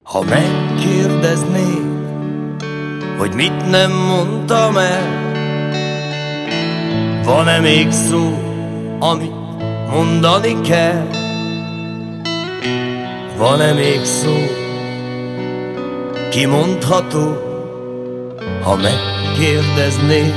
Ha megkérdeznéd, hogy mit nem mondtam el, van-e még szó, amit mondani kell? Van-e még szó, kimondható, ha megkérdeznéd?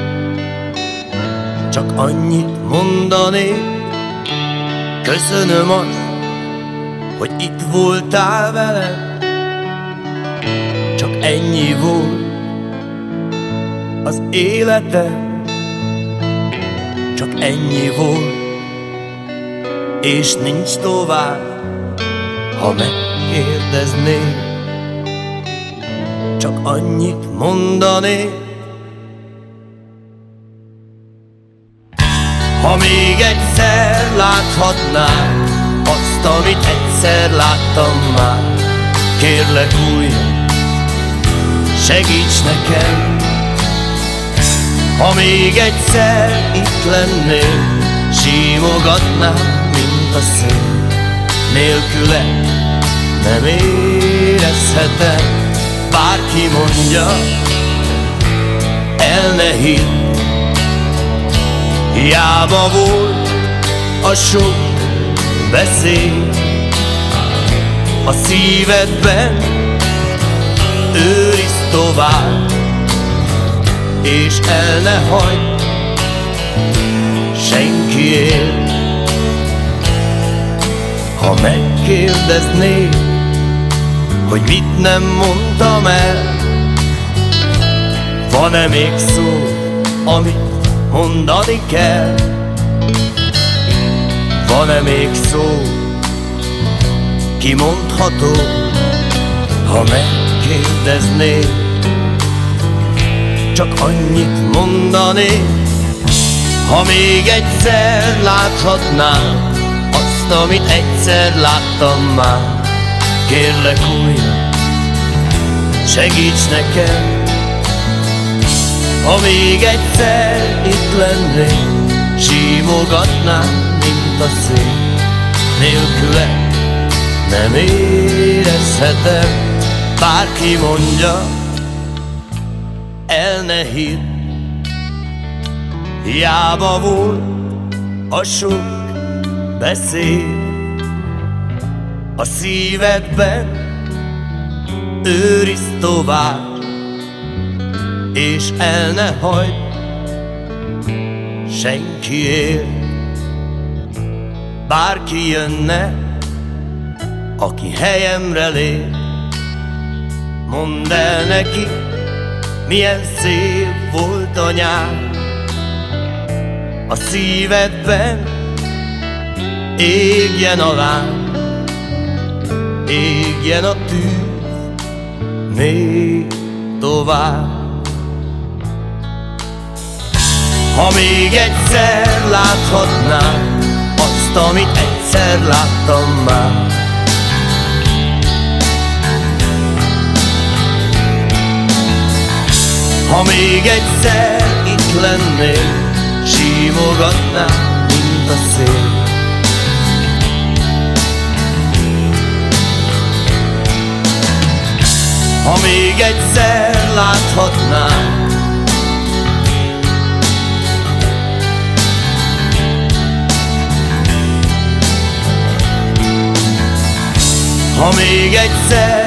Csak annyit mondanék, köszönöm azt, hogy itt voltál velem. Csak ennyi volt az életem, csak ennyi volt, és nincs tovább. Ha megkérdeznéd, csak annyit mondanék, ha még egyszer láthatnám azt, amit egyszer láttam már, kérlek újra, segíts nekem. Ha még egyszer itt lennél, simogatnám, mint a szél. Nélküle nem érezhetem, bárki mondja, el ne hidd. Hiába volt a sok beszéd, a szívedben őrizd tovább, és el ne hagyd senkiért. Ha megkérdeznéd, hogy mit nem mondtam el, van-e még szó, amit mondani kell? Van-e még szó, kimondható, ha megkérdeznéd? Csak annyit mondanék, ha még egyszer láthatnám azt, amit egyszer láttam már, kérlek újra, segíts nekem. Ha még egyszer itt lennél, simogatnám, mint a szél. Nélküle nem érezhetem, bárki mondja, el ne hidd. Hiába volt a sok beszéd, a szívedben őrizd tovább, és el ne hagyd senkiért. Bárki jönne, aki helyemre lép, mondd el neki, milyen szép volt a nyár. A szívedben égjen a láng, égjen a tűz még tovább. Ha még egyszer láthatnám azt, amit egyszer láttam már, ha még egyszer itt lennél, simogatnám, mint a szél. Ha még egyszer láthatnám, ha még egyszer